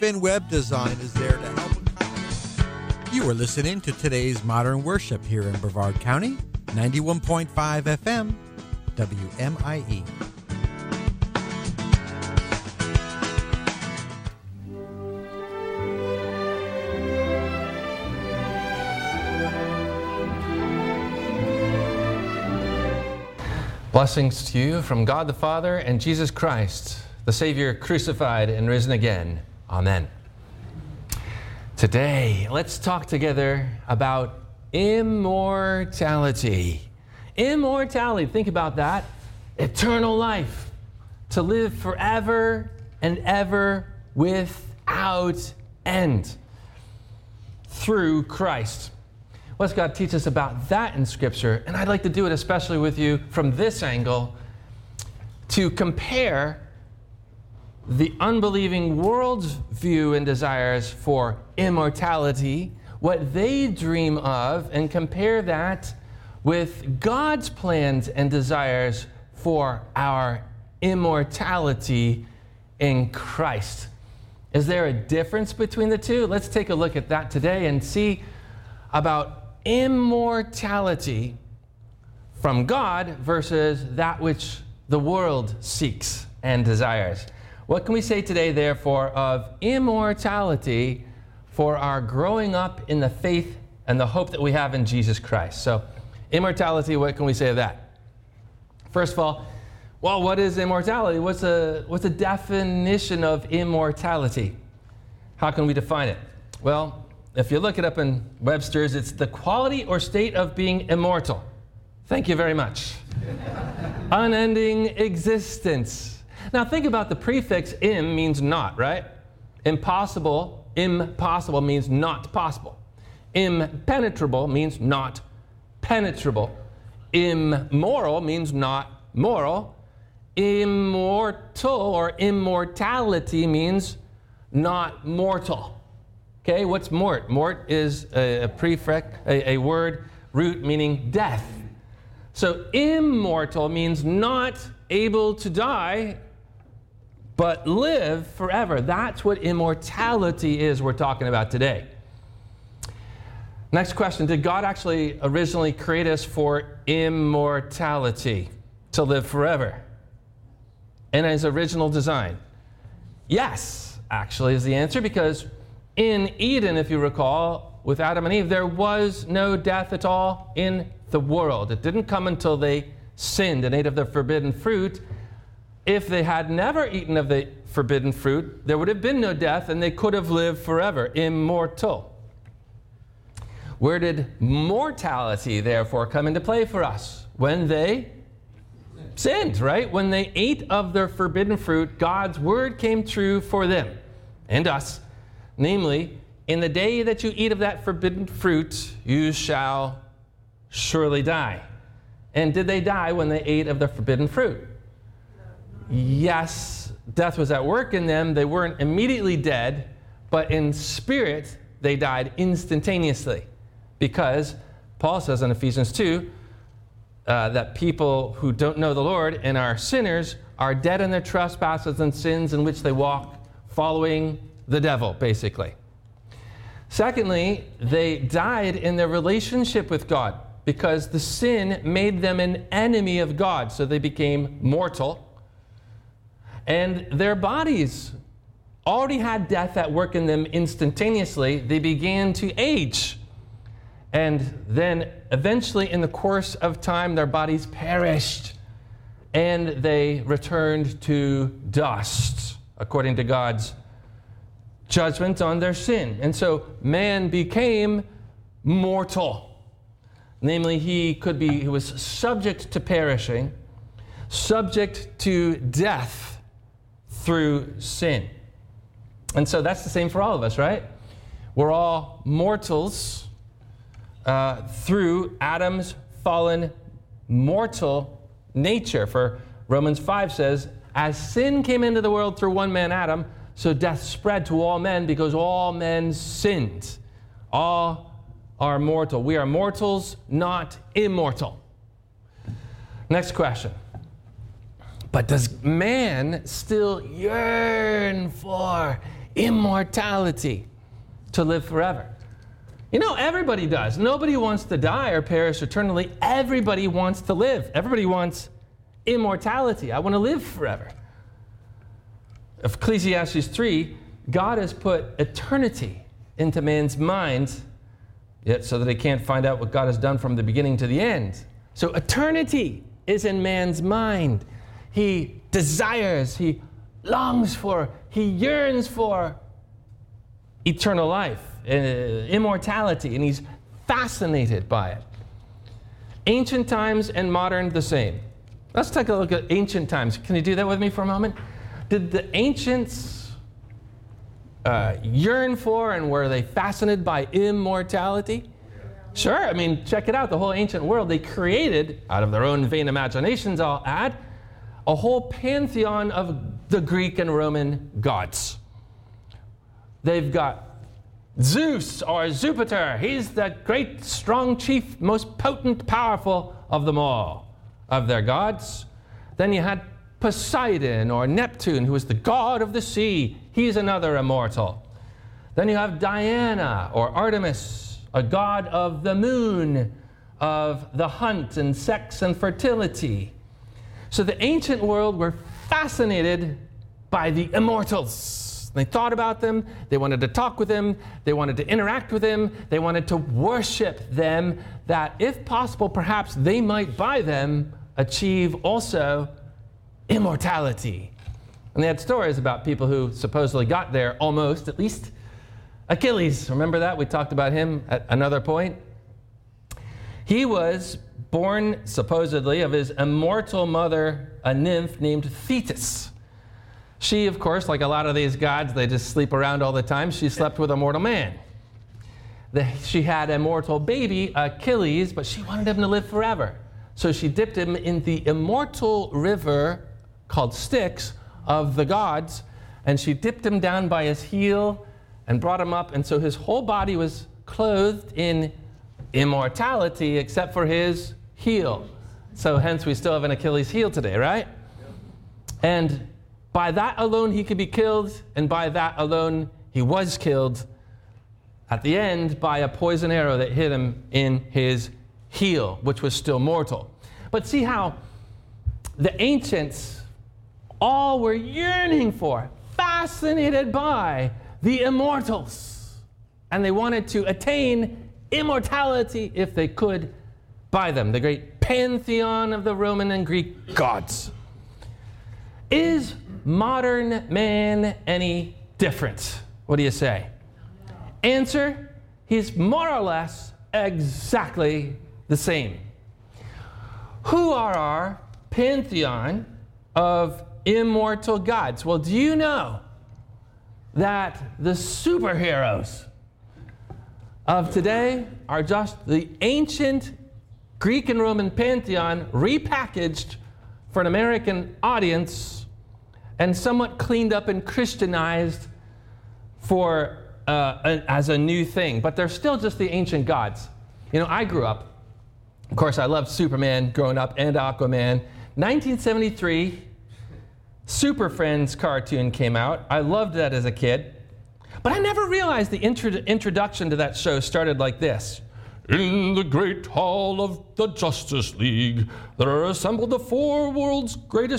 Bluefin Web Design is there to help. You are listening to today's Modern Worship here in Brevard County, 91.5 FM, WMIE. Blessings to you from God the Father and Jesus Christ, the Savior crucified and risen again. Amen. Today, let's talk together about immortality. Immortality, think about that. Eternal life, to live forever and ever without end through Christ. What does God teach us about that in Scripture? And I'd like to do it especially with you from this angle, to compare the unbelieving world's view and desires for immortality, what they dream of, and compare that with God's plans and desires for our immortality in Christ. Is there a difference between the two? Let's take a look at that today and see about immortality from God versus that which the world seeks and desires. What can we say today, therefore, of immortality for our growing up in the faith and the hope that we have in Jesus Christ? So, immortality, what can we say of that? First of all, well, what is immortality? What's a definition of immortality? How can we define it? Well, if you look it up in Webster's, it's the quality or state of being immortal. Thank you very much. Unending existence. Now think about the prefix im means not, right? Impossible means not possible. Impenetrable means not penetrable. Immoral means not moral. Immortal or immortality means not mortal. Okay, what's mort? Mort is a prefix, a word root meaning death. So immortal means not able to die, but live forever. That's what immortality is we're talking about today. Next question, did God actually originally create us for immortality, to live forever? In his original design? Yes, actually is the answer, because in Eden, if you recall, with Adam and Eve, there was no death at all in the world. It didn't come until they sinned and ate of the forbidden fruit. If they had never eaten of the forbidden fruit, there would have been no death and they could have lived forever, immortal. Where did mortality, therefore, come into play for us? When they sinned, right? When they ate of their forbidden fruit, God's word came true for them and us. Namely, in the day that you eat of that forbidden fruit, you shall surely die. And did they die when they ate of the forbidden fruit? Yes, death was at work in them. They weren't immediately dead, but in spirit, they died instantaneously. Because Paul says in Ephesians 2 that people who don't know the Lord and are sinners are dead in their trespasses and sins in which they walk, following the devil, basically. Secondly, they died in their relationship with God because the sin made them an enemy of God, so they became mortal. And their bodies already had death at work in them instantaneously. They began to age. And then eventually in the course of time, their bodies perished and they returned to dust, according to God's judgment on their sin. And so man became mortal. Namely, he was subject to perishing, subject to death through sin. And so that's the same for all of us, right? We're all mortals through Adam's fallen mortal nature. For Romans 5 says, as sin came into the world through one man, Adam, so death spread to all men because all men sinned. All are mortal. We are mortals, not immortal. Next question. But does man still yearn for immortality, to live forever. You know, everybody does. Nobody wants to die or perish eternally. Everybody wants to live. Everybody wants immortality. I want to live forever. Ecclesiastes 3, God has put eternity into man's mind, yet so that he can't find out what God has done from the beginning to the end. So eternity is in man's mind. He desires, he longs for, he yearns for eternal life, immortality, and he's fascinated by it. Ancient times and modern, the same. Let's take a look at ancient times. Can you do that with me for a moment? Did the ancients yearn for and were they fascinated by immortality? Sure. I mean, check it out. The whole ancient world, they created, out of their own vain imaginations, I'll add, a whole pantheon of the Greek and Roman gods. They've got Zeus or Jupiter. He's the great, strong chief, most potent, powerful of them all, of their gods. Then you had Poseidon or Neptune, who is the god of the sea. He's another immortal. Then you have Diana or Artemis, a god of the moon, of the hunt and sex and fertility. So the ancient world were fascinated by the immortals. They thought about them, they wanted to talk with them, they wanted to interact with them, they wanted to worship them, that if possible, perhaps they might by them achieve also immortality. And they had stories about people who supposedly got there almost, at least. Achilles, remember that? We talked about him at another point. He was born, supposedly, of his immortal mother, a nymph named Thetis. She, of course, like a lot of these gods, they just sleep around all the time. She slept with a mortal man. She had a mortal baby, Achilles, but she wanted him to live forever. So she dipped him in the immortal river called Styx of the gods, and she dipped him down by his heel and brought him up, and so his whole body was clothed in immortality except for his heel. So hence we still have an Achilles heel today, right? And by that alone he could be killed, and by that alone he was killed at the end by a poison arrow that hit him in his heel, which was still mortal. But see how the ancients all were yearning for, fascinated by the immortals, and they wanted to attain immortality if they could by them, the great pantheon of the Roman and Greek gods. Is modern man any different? What do you say? Answer, he's more or less exactly the same. Who are our pantheon of immortal gods? Well, do you know that the superheroes of today are just the ancient Greek and Roman pantheon repackaged for an American audience and somewhat cleaned up and Christianized for as a new thing, but they're still just the ancient gods. You know, I grew up, of course, I loved Superman growing up and Aquaman. 1973, Super Friends cartoon came out. I loved that as a kid, but I never realized the introduction to that show started like this. In the great hall of the Justice League, there are assembled the world's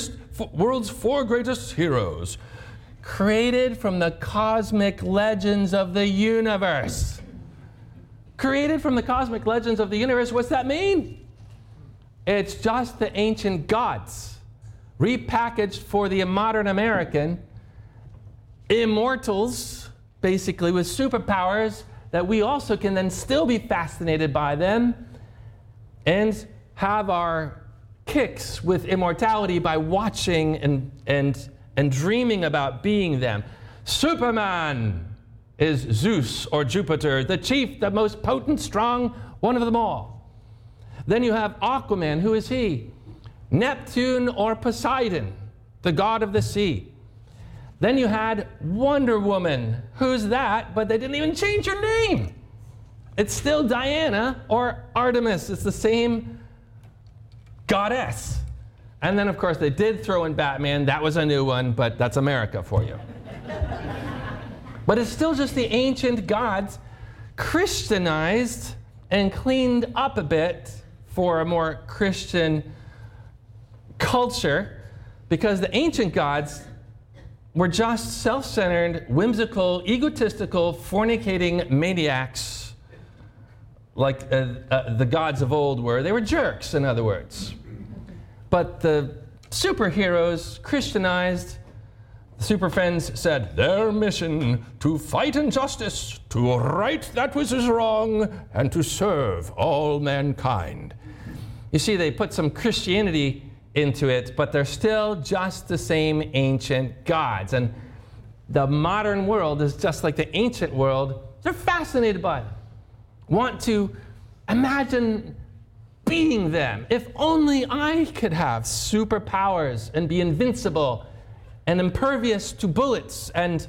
four greatest heroes, created from the cosmic legends of the universe. Created from the cosmic legends of the universe, what's that mean? It's just the ancient gods, repackaged for the modern American, immortals, basically with superpowers, that we also can then still be fascinated by them and have our kicks with immortality by watching and dreaming about being them. Superman is Zeus or Jupiter, the chief, the most potent, strong, one of them all. Then you have Aquaman. Who is he? Neptune or Poseidon, the god of the sea. Then you had Wonder Woman. Who's that? But they didn't even change her name. It's still Diana or Artemis. It's the same goddess. And then, of course, they did throw in Batman. That was a new one, but that's America for you. But it's still just the ancient gods Christianized and cleaned up a bit for a more Christian culture, because the ancient gods were just self-centered, whimsical, egotistical, fornicating maniacs like the gods of old were. They were jerks, in other words. But the superheroes, Christianized, the Super Friends said, their mission to fight injustice, to right that which is wrong, and to serve all mankind. You see, they put some Christianity into it, but they're still just the same ancient gods. And the modern world is just like the ancient world. They're fascinated by them, want to imagine being them. If only I could have superpowers and be invincible and impervious to bullets, and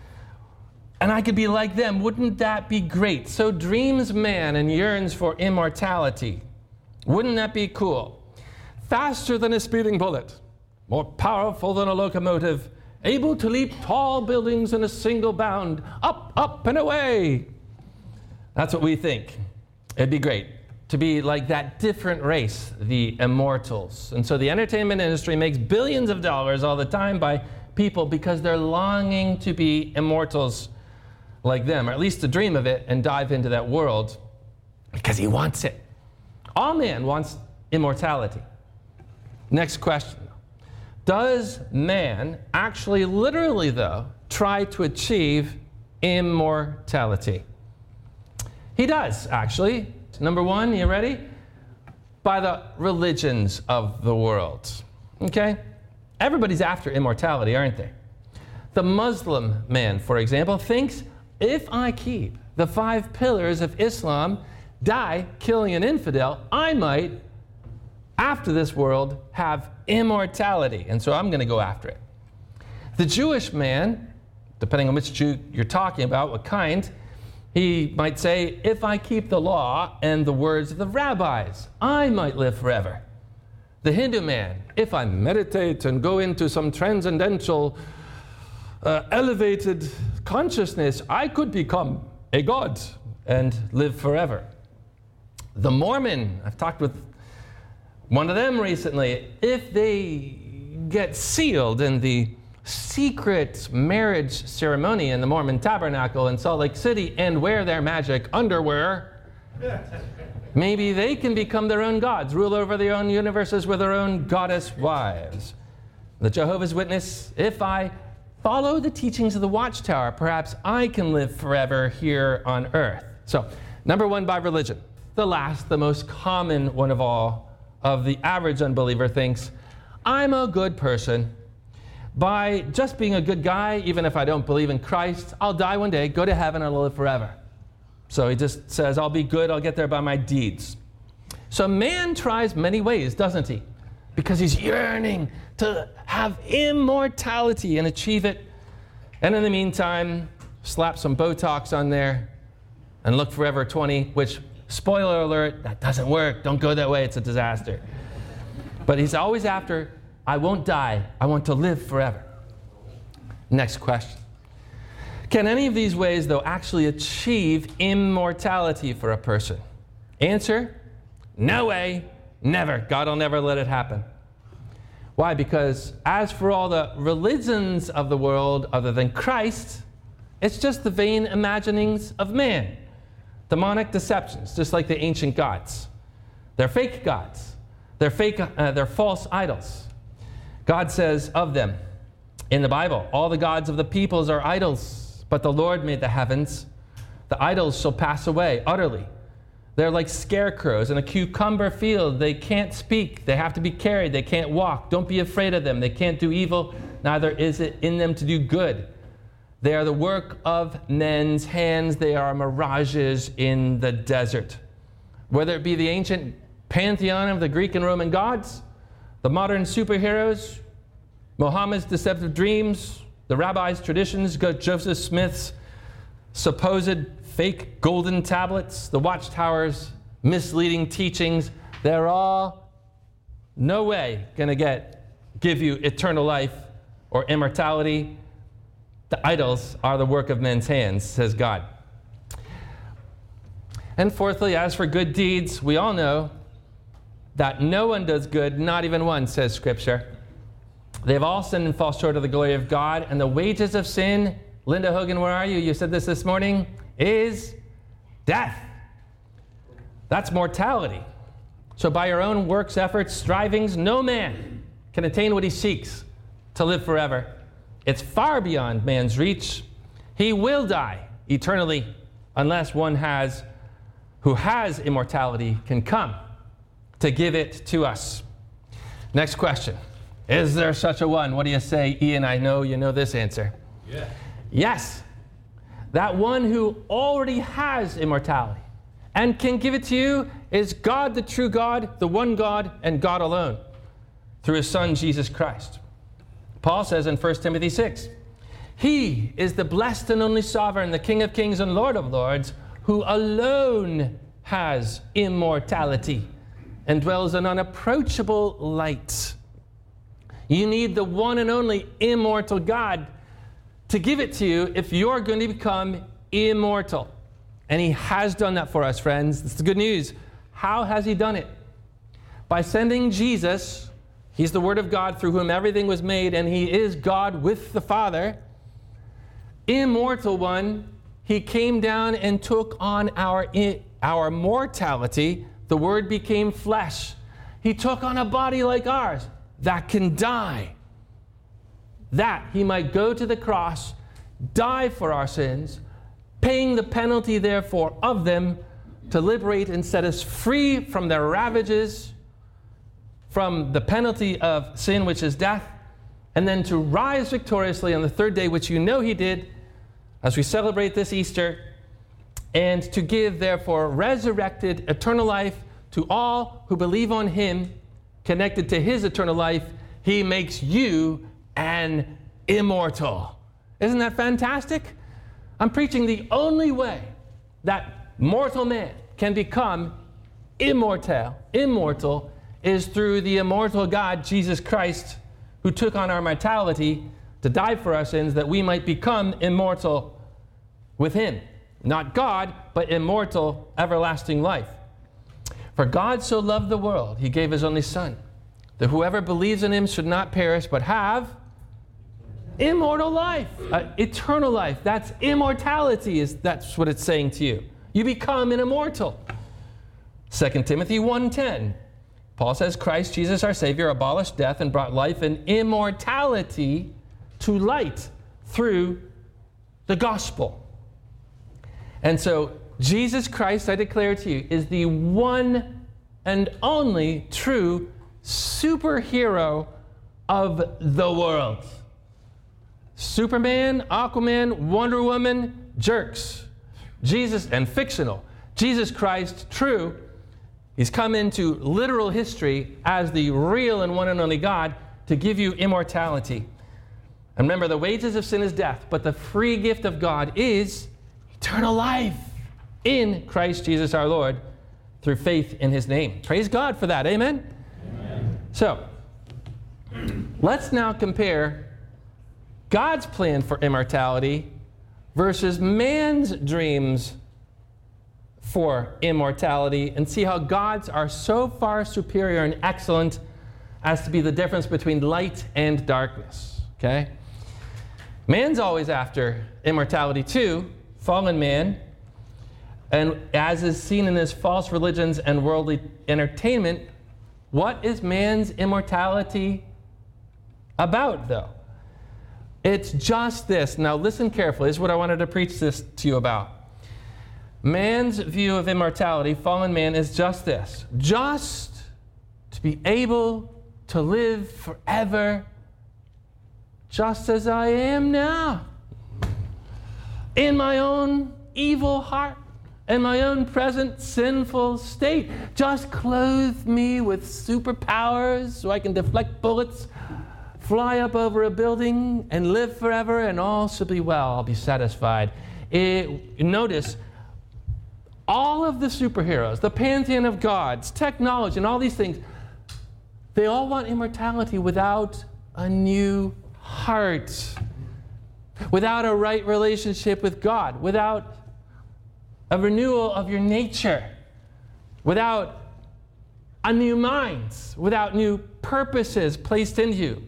I could be like them. Wouldn't that be great? So dreams man and yearns for immortality. Wouldn't that be cool? Faster than a speeding bullet, more powerful than a locomotive, able to leap tall buildings in a single bound, up, up, and away. That's what we think. It'd be great to be like that different race, the immortals. And so the entertainment industry makes billions of dollars all the time by people because they're longing to be immortals like them, or at least to dream of it and dive into that world because he wants it. All man wants immortality. Next question. Does man actually, literally though, try to achieve immortality? He does, actually. Number one, you ready? By the religions of the world. Okay? Everybody's after immortality, aren't they? The Muslim man, for example, thinks if I keep the 5 pillars of Islam, die killing an infidel, I might, after this world, have immortality. And so I'm going to go after it. The Jewish man, depending on which Jew you're talking about, what kind, he might say, if I keep the law and the words of the rabbis, I might live forever. The Hindu man, if I meditate and go into some transcendental, elevated consciousness, I could become a god and live forever. The Mormon, I've talked with one of them recently, if they get sealed in the secret marriage ceremony in the Mormon Tabernacle in Salt Lake City and wear their magic underwear, maybe they can become their own gods, rule over their own universes with their own goddess wives. The Jehovah's Witness, if I follow the teachings of the Watchtower, perhaps I can live forever here on earth. So, number one, by religion. The last, the most common one of all, of the average unbeliever thinks, I'm a good person. By just being a good guy, even if I don't believe in Christ, I'll die one day, go to heaven, and I'll live forever. So he just says, I'll be good, I'll get there by my deeds. So man tries many ways, doesn't he? Because he's yearning to have immortality and achieve it. And in the meantime, slap some Botox on there and look forever 20, which, spoiler alert, that doesn't work. Don't go that way, it's a disaster. But he's always after, I won't die, I want to live forever. Next question. Can any of these ways, though, actually achieve immortality for a person? Answer, no way, never. God will never let it happen. Why? Because as for all the religions of the world other than Christ, it's just the vain imaginings of man. Demonic deceptions, just like the ancient gods. They're fake gods. They're false idols. God says of them in the Bible, all the gods of the peoples are idols, but the Lord made the heavens. The idols shall pass away utterly. They're like scarecrows in a cucumber field. They can't speak. They have to be carried. They can't walk. Don't be afraid of them. They can't do evil. Neither is it in them to do good. They are the work of men's hands. They are mirages in the desert. Whether it be the ancient pantheon of the Greek and Roman gods, the modern superheroes, Muhammad's deceptive dreams, the rabbis' traditions, Joseph Smith's supposed fake golden tablets, the Watchtower's misleading teachings, they're all no way going to give you eternal life or immortality. The idols are the work of men's hands, says God. And fourthly, as for good deeds, we all know that no one does good, not even one, says Scripture. They have all sinned and fall short of the glory of God, and the wages of sin, Linda Hogan, where are you? You said this morning, is death. That's mortality. So by your own works, efforts, strivings, no man can attain what he seeks to live forever. It's far beyond man's reach. He will die eternally unless one who has immortality can come to give it to us. Next question. Is there such a one? What do you say, Ian? I know you know this answer. Yeah. Yes. That one who already has immortality and can give it to you is God, the true God, the one God, and God alone, through his Son, Jesus Christ. Paul says in 1 Timothy 6, he is the blessed and only sovereign, the King of kings and Lord of lords, who alone has immortality and dwells in unapproachable light. You need the one and only immortal God to give it to you if you're going to become immortal. And he has done that for us, friends. That's the good news. How has he done it? By sending Jesus. He's the Word of God through whom everything was made, and he is God with the Father. Immortal one, he came down and took on our mortality. The Word became flesh. He took on a body like ours that can die, that he might go to the cross, die for our sins, paying the penalty, therefore, of them, to liberate and set us free from their ravages, from the penalty of sin, which is death, and then to rise victoriously on the third day, which you know he did, as we celebrate this Easter, and to give, therefore, resurrected eternal life to all who believe on him. Connected to his eternal life, he makes you an immortal. Isn't that fantastic? I'm preaching the only way that mortal man can become immortal is through the immortal God, Jesus Christ, who took on our mortality to die for our sins that we might become immortal with him. Not God, but immortal, everlasting life. For God so loved the world, he gave his only Son, that whoever believes in him should not perish, but have immortal life, eternal life. That's immortality. That's what it's saying to you. You become an immortal. 2 Timothy 1:10. Paul says, Christ Jesus our Savior abolished death and brought life and immortality to light through the gospel. And so Jesus Christ, I declare to you, is the one and only true superhero of the world. Superman, Aquaman, Wonder Woman, jerks. Jesus, and fictional. Jesus Christ, true. He's come into literal history as the real and one and only God to give you immortality. And remember, the wages of sin is death, but the free gift of God is eternal life in Christ Jesus our Lord through faith in his name. Praise God for that. Amen? Amen. So, let's now compare God's plan for immortality versus man's dreams for immortality, and see how God's are so far superior and excellent as to be the difference between light and darkness. Okay? Man's always after immortality too, fallen man, and as is seen in his false religions and worldly entertainment, what is man's immortality about, though? It's just this. Now listen carefully. This is what I wanted to preach this to you about. Man's view of immortality, fallen man, is just this. Just to be able to live forever just as I am now. In my own evil heart and my own present sinful state. Just clothe me with superpowers so I can deflect bullets, fly up over a building, and live forever, and all shall be well. I'll be satisfied. Notice, all of the superheroes, the pantheon of gods, technology, and all these things, they all want immortality without a new heart. without a right relationship with God, without a renewal of your nature, without a new mind, without new purposes placed in you,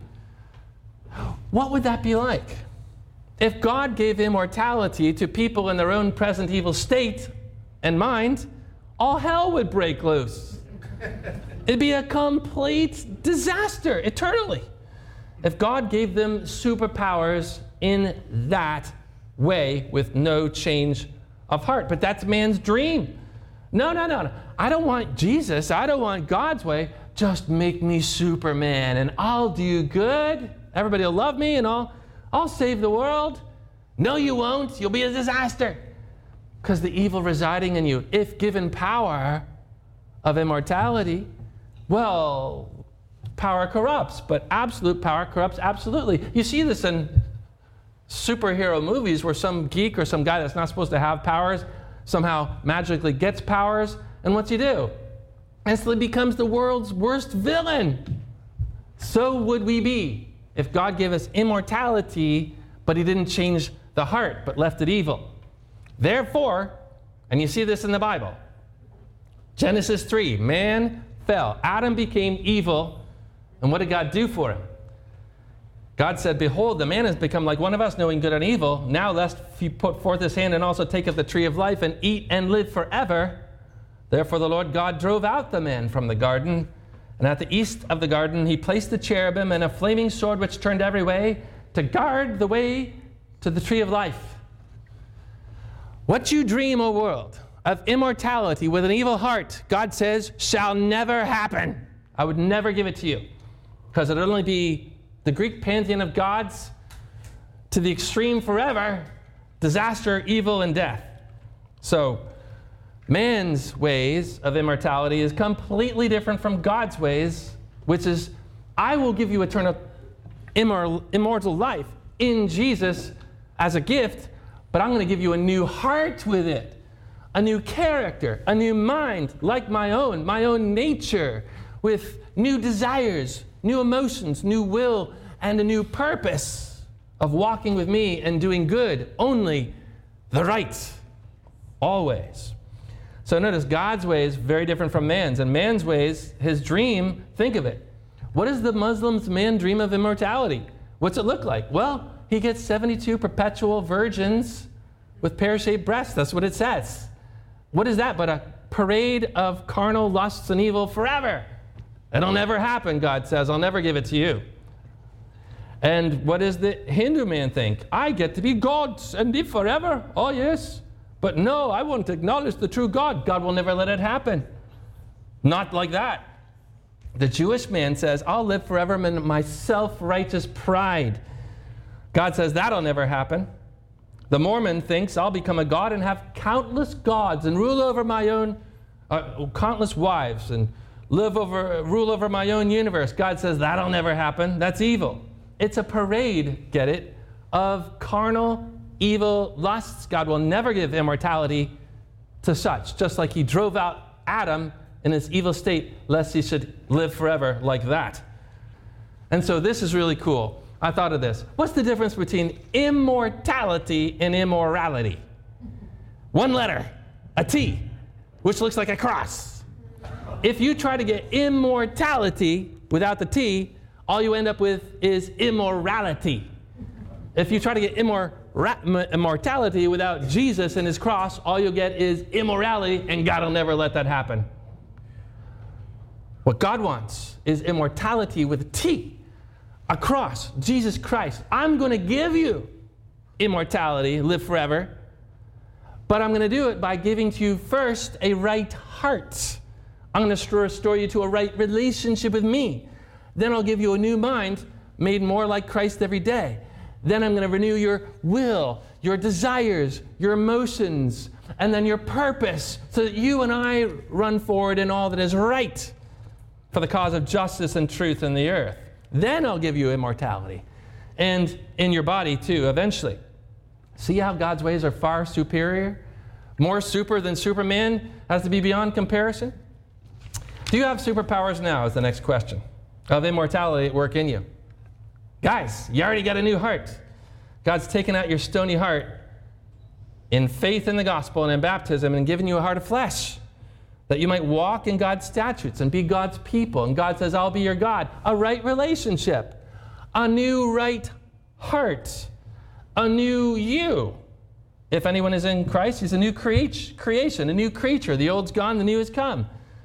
what would that be like? If God gave immortality to people in their own present evil state and mind, all hell would break loose. It'd be a complete disaster eternally. If God gave them superpowers in that way with no change of heart. But that's man's dream. No. I don't want Jesus. I don't want God's way. Just make me Superman and I'll do good. Everybody will love me and I'll save the world. No, you won't. You'll be a disaster. Because the evil residing in you, if given power of immortality, well, power corrupts, but absolute power corrupts absolutely. You see this in superhero movies where some geek or some guy that's not supposed to have powers somehow magically gets powers, and what's he do? Instantly becomes the world's worst villain. So would we be if God gave us immortality, but he didn't change the heart, but left it evil. Therefore, and you see this in the Bible, Genesis 3, man fell. Adam became evil, and what did God do for him? God said, behold, the man has become like one of us, knowing good and evil. Now lest he put forth his hand and also take of the tree of life and eat and live forever. Therefore the Lord God drove out the man from the garden. And at the east of the garden he placed the cherubim and a flaming sword which turned every way to guard the way to the tree of life. What you dream, O world, of immortality with an evil heart, God says, shall never happen. I would never give it to you. Because it would only be the Greek pantheon of gods to the extreme forever, disaster, evil, and death. So, man's ways of immortality is completely different from God's ways, which is, I will give you eternal immortal life in Jesus as a gift, but I'm going to give you a new heart with it, a new character, a new mind like my own nature, with new desires, new emotions, new will, and a new purpose of walking with me and doing good, only the right, always. So notice God's ways very different from man's, and man's ways, his dream, think of it. What does the Muslim's man dream of immortality? What's it look like? Well, he gets 72 perpetual virgins with pear-shaped breasts. That's what it says. What is that but a parade of carnal lusts and evil forever? It'll never happen, God says. I'll never give it to you. And what does the Hindu man think? I get to be God and live forever. Oh, yes. But no, I won't acknowledge the true God. God will never let it happen. Not like that. The Jewish man says, I'll live forever in my self-righteous pride. God says, that'll never happen. The Mormon thinks, I'll become a god and have countless gods and rule over my own, countless wives and rule over my own universe. God says, that'll never happen. That's evil. It's a parade, get it, of carnal, evil lusts. God will never give immortality to such, just like he drove out Adam in his evil state, lest he should live forever like that. And so this is really cool. I thought of this. What's the difference between immortality and immorality? One letter, a T, which looks like a cross. If you try to get immortality without the T, all you end up with is immorality. If you try to get immortality without Jesus and his cross, all you'll get is immorality, and God will never let that happen. What God wants is immortality with a T, a cross, Jesus Christ. I'm going to give you immortality, live forever, but I'm going to do it by giving to you first a right heart. I'm going to restore you to a right relationship with me. Then I'll give you a new mind made more like Christ every day. Then I'm going to renew your will, your desires, your emotions, and then your purpose, so that you and I run forward in all that is right for the cause of justice and truth in the earth. Then I'll give you immortality. And in your body too, eventually. See how God's ways are far superior? More super than Superman, has to be beyond comparison? Do you have superpowers now is the next question. Of immortality at work in you. Guys, you already got a new heart. God's taken out your stony heart in faith in the gospel and in baptism and given you a heart of flesh, that you might walk in God's statutes and be God's people. And God says, I'll be your God. A right relationship, a new right heart, a new you. If anyone is in Christ, he's a new creation, a new creature. The old's gone, the new has come.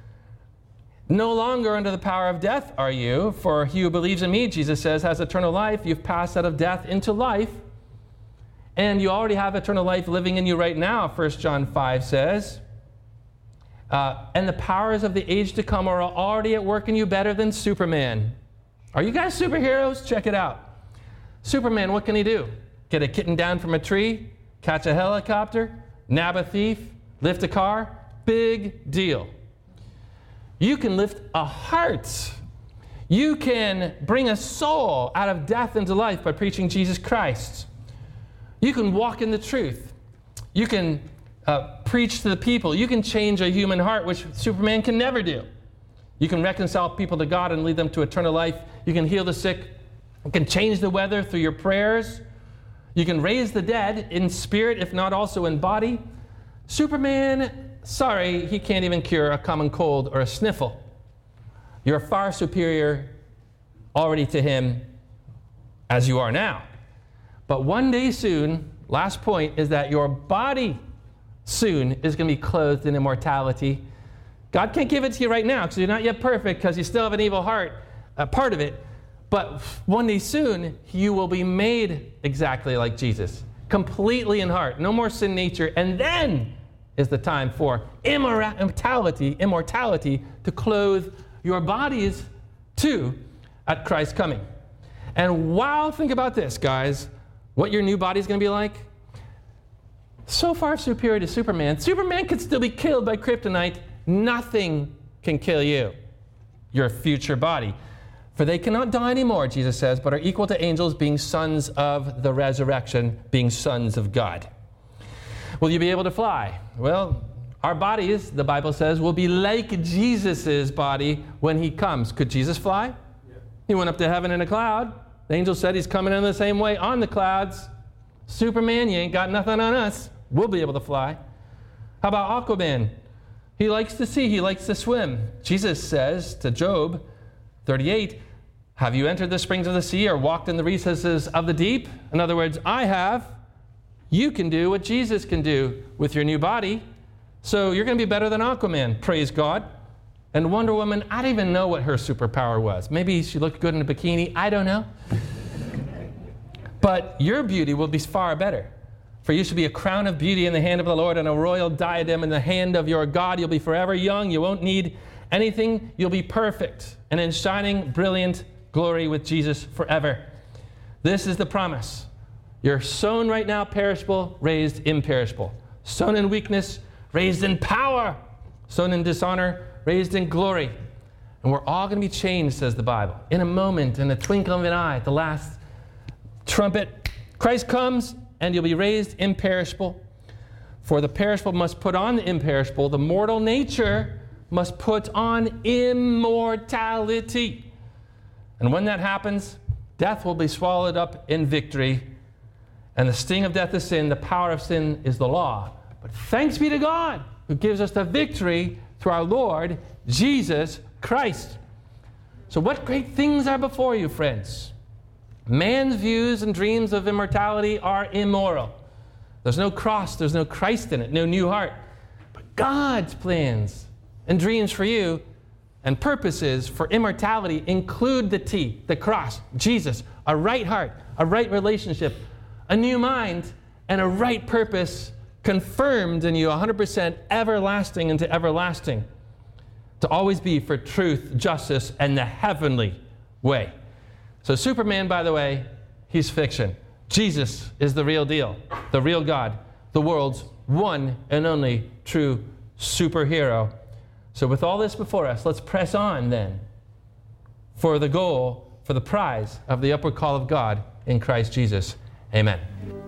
No longer under the power of death are you, for he who believes in me, Jesus says, has eternal life. You've passed out of death into life, and you already have eternal life living in you right now, 1 John 5 says. And the powers of the age to come are already at work in you better than Superman. Are you guys superheroes? Check it out. Superman, what can he do? Get a kitten down from a tree, catch a helicopter, nab a thief, lift a car? Big deal. You can lift a heart. You can bring a soul out of death into life by preaching Jesus Christ. You can walk in the truth. You can preach to the people. You can change a human heart, which Superman can never do. You can reconcile people to God and lead them to eternal life. You can heal the sick. You can change the weather through your prayers. You can raise the dead in spirit, if not also in body. Superman, sorry, he can't even cure a common cold or a sniffle. You're far superior already to him as you are now. But one day soon, last point, is that your body soon is going to be clothed in immortality. God can't give it to you right now because you're not yet perfect, because you still have an evil heart, part of it. But one day soon, you will be made exactly like Jesus, completely in heart, no more sin nature, and then is the time for immortality to clothe your bodies too at Christ's coming. And wow, think about this, guys, what your new body is going to be like. So far superior to Superman. Superman could still be killed by kryptonite. Nothing can kill you, your future body. For they cannot die anymore, Jesus says, but are equal to angels, being sons of the resurrection, being sons of God. Will you be able to fly? Well, our bodies, the Bible says, will be like Jesus' body when he comes. Could Jesus fly? Yeah. He went up to heaven in a cloud. The angel said he's coming in the same way on the clouds. Superman, you ain't got nothing on us. We'll be able to fly. How about Aquaman? He likes to see, he likes to swim. Jesus says to Job 38, have you entered the springs of the sea or walked in the recesses of the deep? In other words, I have. You can do what Jesus can do with your new body. So you're going to be better than Aquaman, praise God. And Wonder Woman, I don't even know what her superpower was. Maybe she looked good in a bikini, I don't know. But your beauty will be far better. For you should be a crown of beauty in the hand of the Lord and a royal diadem in the hand of your God. You'll be forever young. You won't need anything. You'll be perfect and in shining, brilliant glory with Jesus forever. This is the promise. You're sown right now perishable, raised imperishable. Sown in weakness, raised in power. Sown in dishonor, raised in glory. And we're all going to be changed, says the Bible. In a moment, in the twinkle of an eye, at the last trumpet, Christ comes and you'll be raised imperishable. For the perishable must put on the imperishable. The mortal nature must put on immortality. And when that happens, death will be swallowed up in victory. And the sting of death is sin. The power of sin is the law. But thanks be to God who gives us the victory through our Lord Jesus Christ. So what great things are before you, friends? Man's views and dreams of immortality are immoral. There's no cross, there's no Christ in it, no new heart. But God's plans and dreams for you and purposes for immortality include the T, the cross, Jesus, a right heart, a right relationship, a new mind, and a right purpose confirmed in you 100% everlasting into everlasting, to always be for truth, justice, and the heavenly way. So Superman, by the way, he's fiction. Jesus is the real deal, the real God, the world's one and only true superhero. So with all this before us, let's press on then for the goal, for the prize of the upward call of God in Christ Jesus. Amen.